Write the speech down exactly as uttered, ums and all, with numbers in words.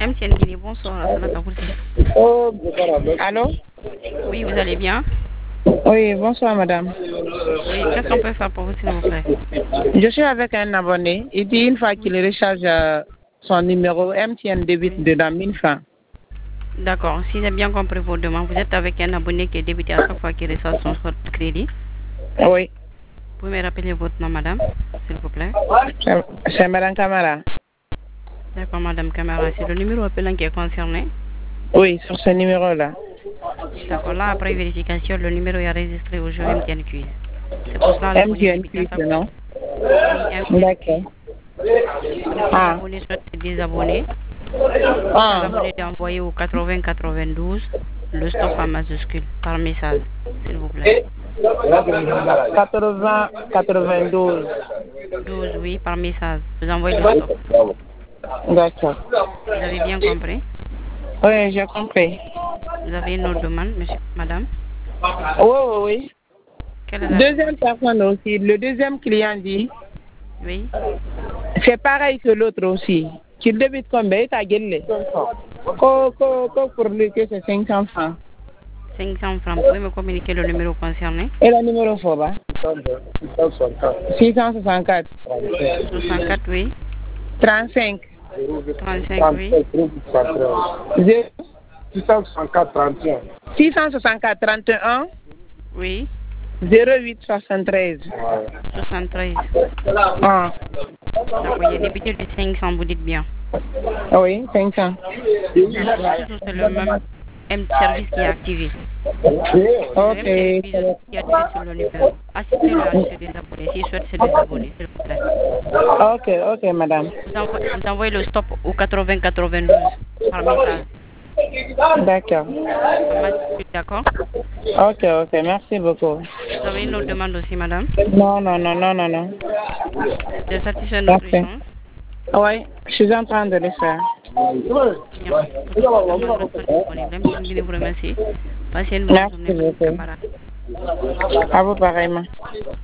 M T N Guinée, bonsoir. Oh, allô? Oui, vous allez bien? Oui, bonsoir madame. Oui, qu'est-ce qu'on peut faire pour vous, s'il vous plaît? Je suis avec un abonné. Il dit une fois qu'il recharge euh, son numéro, M T N débite dedans mille francs. D'accord, si j'ai bien compris vos demandes, vous êtes avec un abonné qui est débité à chaque fois qu'il reçoit son crédit. Oui. Vous pouvez me rappeler votre nom, madame, s'il vous plaît? C'est c'est madame Camara. D'accord, madame Camara, c'est le numéro appelant qui est concerné? Oui, sur ce numéro-là. D'accord, là, après vérification, le numéro est enregistré au jeu M T N Quiz. C'est pour cela l'abonné M T N débité à Quiz, chaque fois. non? Oui, M T N Quiz. D'accord. Si Ah. l'abonné souhaite se désabonner, Ah. l'abonné d'envoyer au quatre-vingts quatre-vingt-douze le stop en majuscule par message, s'il vous plaît. quatre-vingts quatre-vingt-douze. douze, oui, par message. Vous envoyez le stop. D'accord. Vous avez bien compris? Oui, j'ai compris. Vous avez une autre demande, monsieur, madame? Oui, oui, oui. Quelle est la Deuxième demande? personne aussi, le deuxième client dit, Oui. c'est pareil que l'autre aussi. Qu'il débite combien? Tu as gagné. Ko, ko, ko pour lui que c'est cinq cents francs. cinq cents francs. Vous pouvez me communiquer le numéro concerné? Et le numéro Foba? six cent soixante-quatre. soixante-quatre, oui. trente-cinq. trente-cinq, oui. Zéro. six cent soixante-quatre trente et un. six cent soixante-quatre trente et un. Oui. zéro huit soixante-treize. soixante-treize. Ah. D'accord, il y a débité de cinq cents, vous dites bien. Oui, cinq cents. Toujours c'est le même M service qui est activé. Ok. Le M T N qui est activé sur le numéro. Assistez-le à se désabonner. S'il souhaite se désabonner, s'il vous plaît. Ok, ok, madame. Vous envoyez, vous envoyez le stop au quatre-vingts quatre-vingt-douze par message. D'accord. D'accord. Ok, ok, merci beaucoup. Vous avez une autre demande aussi, madame? Non, non, non, non, non, non. Vous êtes satisfait de notre Merci. échange? Oui, je suis en train de le faire. Bien. Toute votre demande reste disponible. M T N Guinée vous remercie. Passez une bonne Merci journée, madame beaucoup. Camara. À vous pareillement.